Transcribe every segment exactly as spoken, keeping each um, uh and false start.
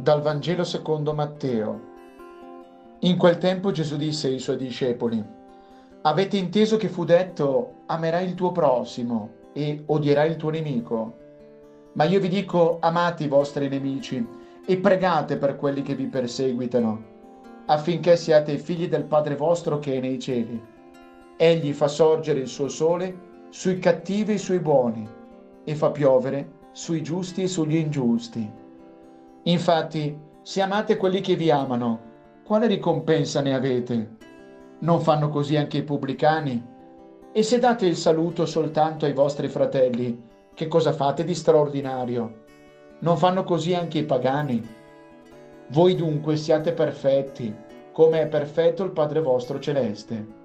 Dal Vangelo secondo Matteo. In quel tempo Gesù disse ai suoi discepoli: Avete inteso che fu detto: amerai il tuo prossimo e odierai il tuo nemico? Ma io vi dico: amate i vostri nemici e pregate per quelli che vi perseguitano, affinché siate figli del Padre vostro che è nei cieli. Egli fa sorgere il suo sole sui cattivi e sui buoni e fa piovere sui giusti e sugli ingiusti. Infatti, se amate quelli che vi amano, quale ricompensa ne avete? Non fanno così anche i pubblicani? E se date il saluto soltanto ai vostri fratelli, che cosa fate di straordinario? Non fanno così anche i pagani? Voi dunque siate perfetti, come è perfetto il Padre vostro celeste.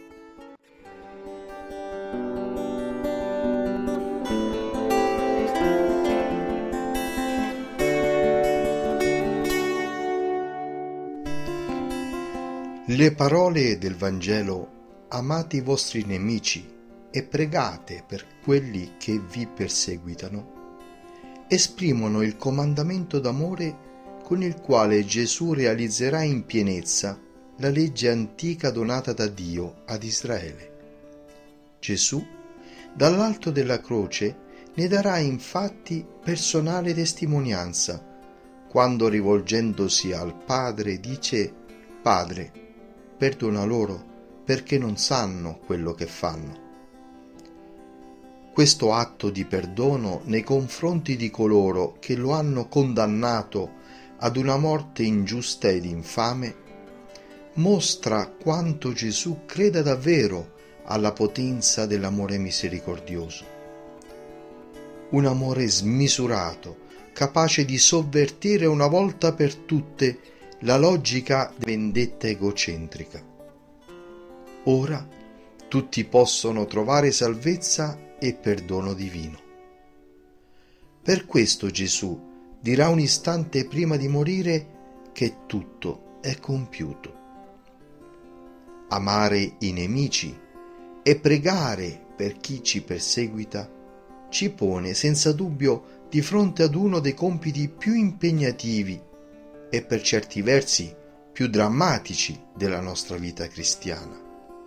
Le parole del Vangelo "Amate i vostri nemici e pregate per quelli che vi perseguitano" esprimono il comandamento d'amore con il quale Gesù realizzerà in pienezza la legge antica donata da Dio ad Israele. Gesù, dall'alto della croce, ne darà infatti personale testimonianza, quando rivolgendosi al Padre dice: «Padre, perdona loro, perché non sanno quello che fanno». Questo atto di perdono nei confronti di coloro che lo hanno condannato ad una morte ingiusta ed infame mostra quanto Gesù creda davvero alla potenza dell'amore misericordioso. Un amore smisurato, capace di sovvertire una volta per tutte la logica vendetta egocentrica. Ora tutti possono trovare salvezza e perdono divino. Per questo Gesù dirà un istante prima di morire che tutto è compiuto. Amare i nemici e pregare per chi ci perseguita ci pone senza dubbio di fronte ad uno dei compiti più impegnativi e per certi versi più drammatici della nostra vita cristiana.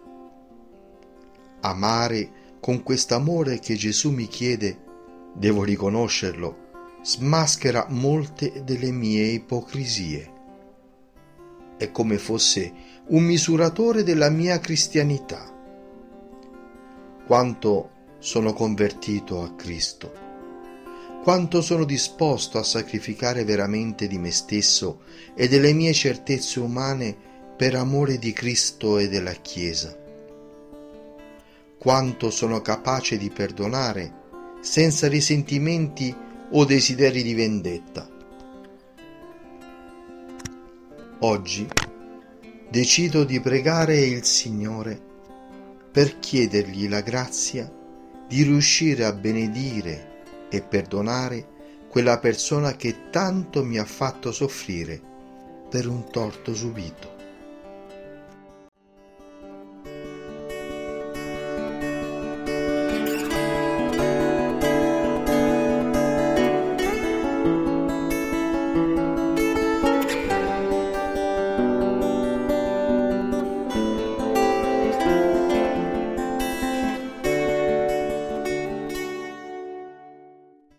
Amare con quest'amore che Gesù mi chiede, devo riconoscerlo, smaschera molte delle mie ipocrisie. È come fosse un misuratore della mia cristianità. Quanto sono convertito a Cristo, quanto sono disposto a sacrificare veramente di me stesso e delle mie certezze umane per amore di Cristo e della Chiesa. Quanto sono capace di perdonare senza risentimenti o desideri di vendetta. Oggi decido di pregare il Signore per chiedergli la grazia di riuscire a benedire e perdonare quella persona che tanto mi ha fatto soffrire per un torto subito.